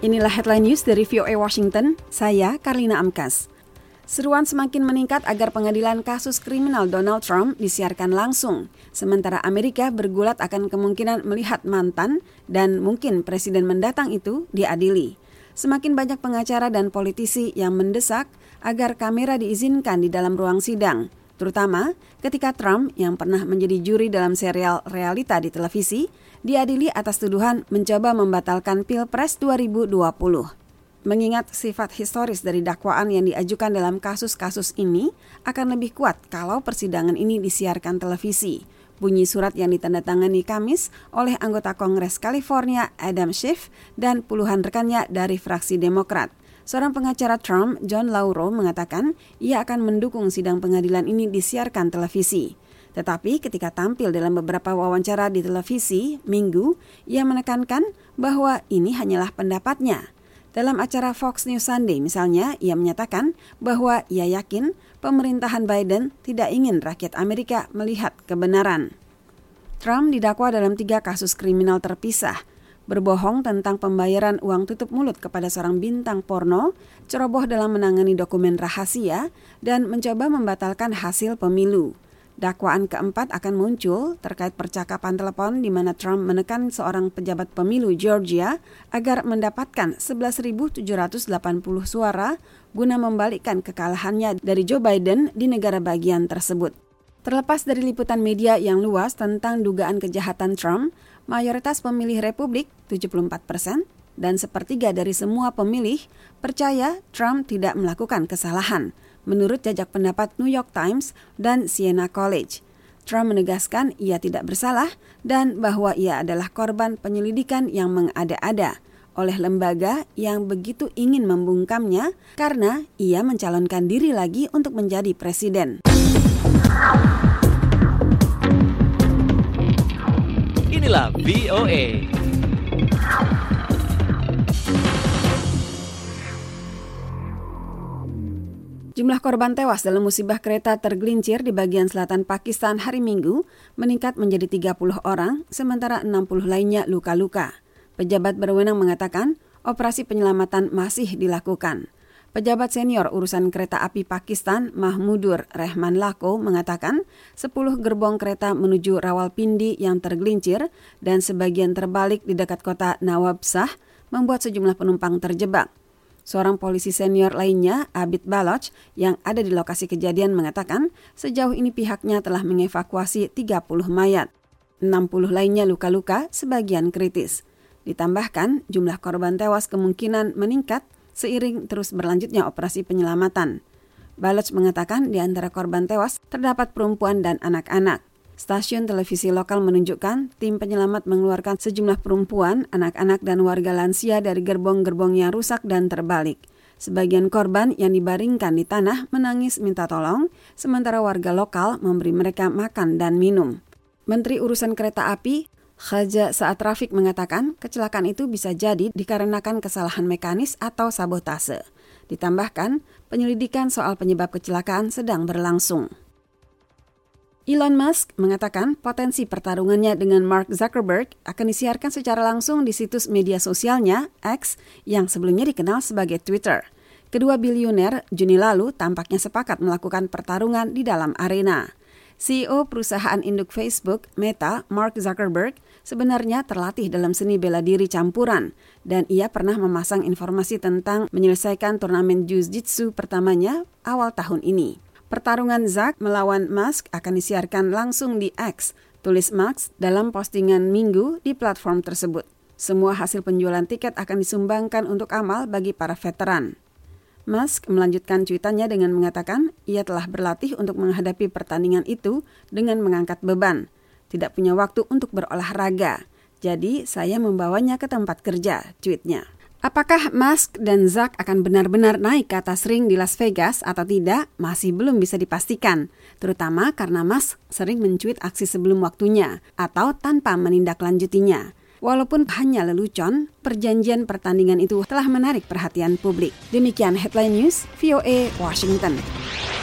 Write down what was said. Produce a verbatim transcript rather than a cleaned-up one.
Inilah headline news dari V O A Washington, saya Karlina Amkas. Seruan semakin meningkat agar pengadilan kasus kriminal Donald Trump disiarkan langsung, sementara Amerika bergulat akan kemungkinan melihat mantan dan mungkin presiden mendatang itu diadili. Semakin banyak pengacara dan politisi yang mendesak agar kamera diizinkan di dalam ruang sidang, terutama ketika Trump yang pernah menjadi juri dalam serial realita di televisi, diadili atas tuduhan mencoba membatalkan Pilpres dua ribu dua puluh. Mengingat sifat historis dari dakwaan yang diajukan dalam kasus-kasus ini akan lebih kuat kalau persidangan ini disiarkan televisi. Bunyi surat yang ditandatangani Kamis oleh anggota Kongres California Adam Schiff dan puluhan rekannya dari fraksi Demokrat. Seorang pengacara Trump, John Lauro, mengatakan ia akan mendukung sidang pengadilan ini disiarkan televisi. Tetapi ketika tampil dalam beberapa wawancara di televisi Minggu, ia menekankan bahwa ini hanyalah pendapatnya. Dalam acara Fox News Sunday misalnya, ia menyatakan bahwa ia yakin pemerintahan Biden tidak ingin rakyat Amerika melihat kebenaran. Trump didakwa dalam tiga kasus kriminal terpisah, berbohong tentang pembayaran uang tutup mulut kepada seorang bintang porno, ceroboh dalam menangani dokumen rahasia, dan mencoba membatalkan hasil pemilu. Dakwaan keempat akan muncul terkait percakapan telepon di mana Trump menekan seorang pejabat pemilu Georgia agar mendapatkan sebelas ribu tujuh ratus delapan puluh suara guna membalikkan kekalahannya dari Joe Biden di negara bagian tersebut. Terlepas dari liputan media yang luas tentang dugaan kejahatan Trump, mayoritas pemilih Republik tujuh puluh empat persen dan sepertiga dari semua pemilih percaya Trump tidak melakukan kesalahan, menurut jajak pendapat New York Times dan Siena College. Trump menegaskan ia tidak bersalah dan bahwa ia adalah korban penyelidikan yang mengada-ada oleh lembaga yang begitu ingin membungkamnya karena ia mencalonkan diri lagi untuk menjadi presiden. Inilah V O A. Jumlah korban tewas dalam musibah kereta tergelincir di bagian selatan Pakistan hari Minggu meningkat menjadi tiga puluh orang, sementara enam puluh lainnya luka-luka. Pejabat berwenang mengatakan operasi penyelamatan masih dilakukan. Pejabat senior urusan kereta api Pakistan, Mahmudur Rehman Lako, mengatakan sepuluh gerbong kereta menuju Rawalpindi yang tergelincir dan sebagian terbalik di dekat kota Nawabshah membuat sejumlah penumpang terjebak. Seorang polisi senior lainnya, Abid Baloch, yang ada di lokasi kejadian mengatakan sejauh ini pihaknya telah mengevakuasi tiga puluh mayat. enam puluh lainnya luka-luka, sebagian kritis. Ditambahkan, jumlah korban tewas kemungkinan meningkat seiring terus berlanjutnya operasi penyelamatan. Baloch mengatakan di antara korban tewas terdapat perempuan dan anak-anak. Stasiun televisi lokal menunjukkan tim penyelamat mengeluarkan sejumlah perempuan, anak-anak, dan warga lansia dari gerbong-gerbong yang rusak dan terbalik. Sebagian korban yang dibaringkan di tanah menangis minta tolong, sementara warga lokal memberi mereka makan dan minum. Menteri Urusan Kereta Api, Khaja Saad Rafiq, mengatakan kecelakaan itu bisa jadi dikarenakan kesalahan mekanis atau sabotase. Ditambahkan, penyelidikan soal penyebab kecelakaan sedang berlangsung. Elon Musk mengatakan potensi pertarungannya dengan Mark Zuckerberg akan disiarkan secara langsung di situs media sosialnya X yang sebelumnya dikenal sebagai Twitter. Kedua bilioner Juni lalu tampaknya sepakat melakukan pertarungan di dalam arena. C E O perusahaan induk Facebook, Meta, Mark Zuckerberg, sebenarnya terlatih dalam seni bela diri campuran dan ia pernah memasang informasi tentang menyelesaikan turnamen jiu-jitsu pertamanya awal tahun ini. Pertarungan Zuck melawan Musk akan disiarkan langsung di X, tulis Musk dalam postingan Minggu di platform tersebut. Semua hasil penjualan tiket akan disumbangkan untuk amal bagi para veteran. Musk melanjutkan cuitannya dengan mengatakan ia telah berlatih untuk menghadapi pertandingan itu dengan mengangkat beban. Tidak punya waktu untuk berolahraga, jadi saya membawanya ke tempat kerja, tweetnya. Apakah Musk dan Zuck akan benar-benar naik ke atas ring di Las Vegas atau tidak masih belum bisa dipastikan, terutama karena Musk sering mencuit aksi sebelum waktunya atau tanpa menindaklanjutinya. Walaupun hanya lelucon, perjanjian pertandingan itu telah menarik perhatian publik. Demikian Headline News V O A Washington.